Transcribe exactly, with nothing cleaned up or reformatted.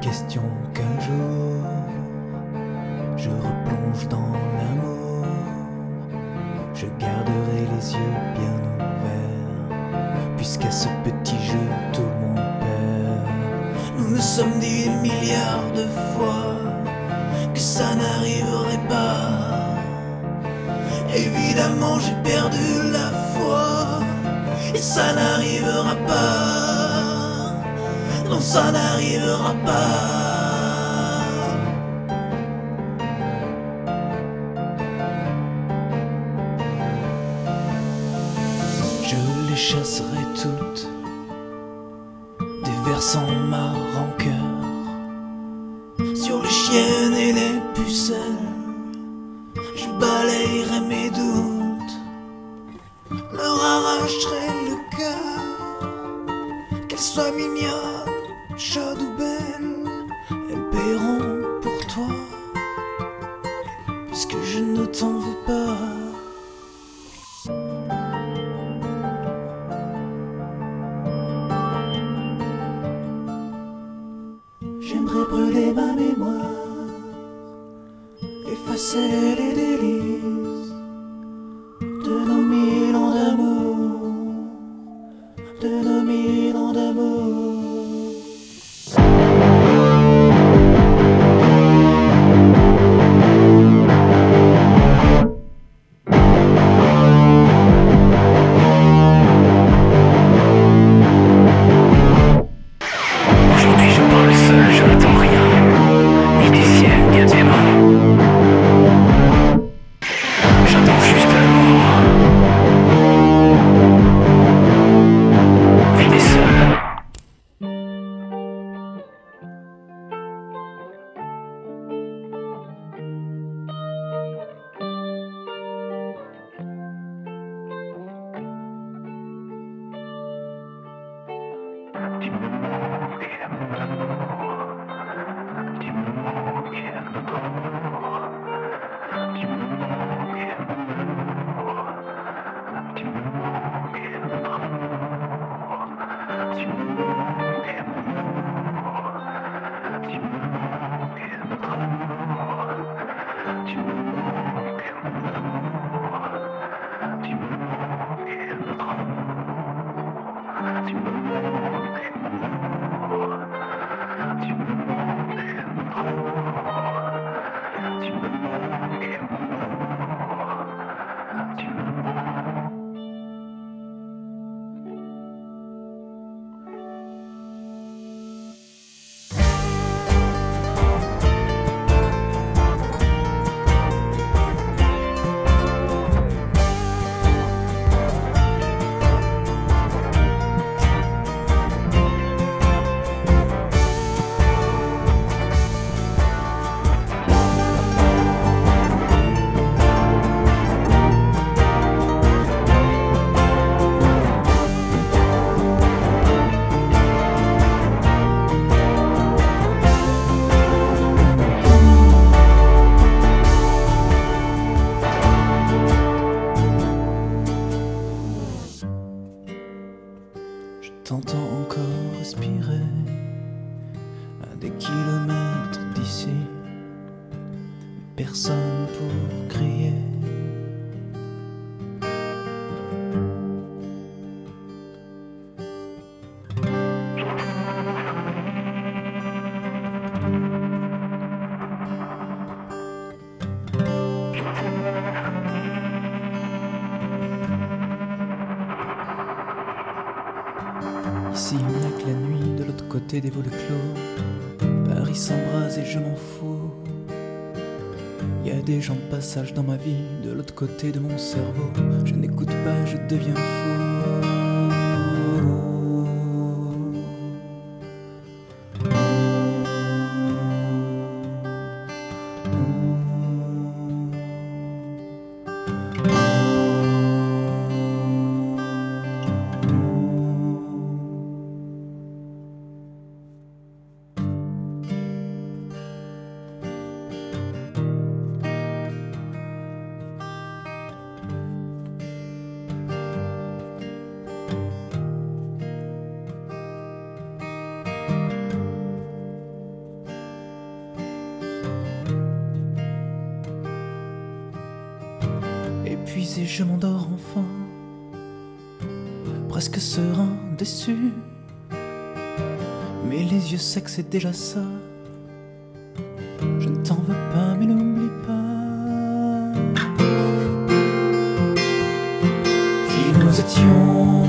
question qu'un jour je replonge dans l'amour. Je garderai les yeux bien ouverts, puisqu'à ce petit jeu tout le monde perd. Nous nous sommes dit des milliards de fois que ça n'arriverait pas. Évidemment j'ai perdu la foi, et ça n'arrivera pas. Non, ça n'arrivera pas. Je les chasserai toutes, déversant ma rancœur sur les chiennes et les pucelles. Je balayerai mes doutes, leur arracherai le cœur. Qu'elles soient mignonnes, chaudes ou belles, elles paieront pour toi, puisque je ne t'en veux pas. J'aimerais brûler ma mémoire, effacer les délices de nos mille ans d'amour, de nos mille ans d'amour. Aujourd'hui je parle seul, je n'attends rien, ni du ciel, ni des mains. J'attends juste la mort. Vide et seul. Tu me manques, mon amour. Tu me manques, notre amour. Tu me manques, mon amour. Tu me manques, notre amour. Tu me manques, mon amour. Tu me manques, notre amour. Tu me manques, mon amour. Tu me manques, notre amour. Tu me manques, mon amour. Tu me manques, notre amour. Tu me manques, mon amour. Tu me manques. Je t'entends encore respirer à des kilomètres d'ici. Personne pour crier. Ici il n'y a que la nuit, de l'autre côté des volets clos. Paris s'embrase et je m'en fous. Y a des gens de passage dans ma vie, de l'autre côté de mon cerveau. Je n'écoute pas, je deviens fou. sais, je m'endors enfin, presque serein, déçu. Mais les yeux secs, c'est déjà ça. Je ne t'en veux pas, mais n'oublie pas qui nous étions.